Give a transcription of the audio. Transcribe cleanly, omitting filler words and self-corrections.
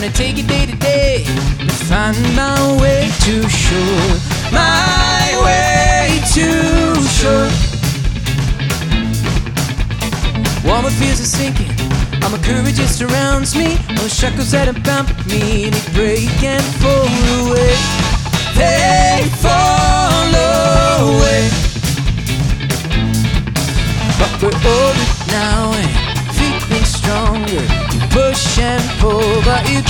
Gonna take it day to day and find my way to shore. My way to shore. Warmer fears are sinking, all my courage it surrounds me. All the shackles that have bound me, they break and fall away. They fall away. But we're older now and feeling stronger. You push and pull, but you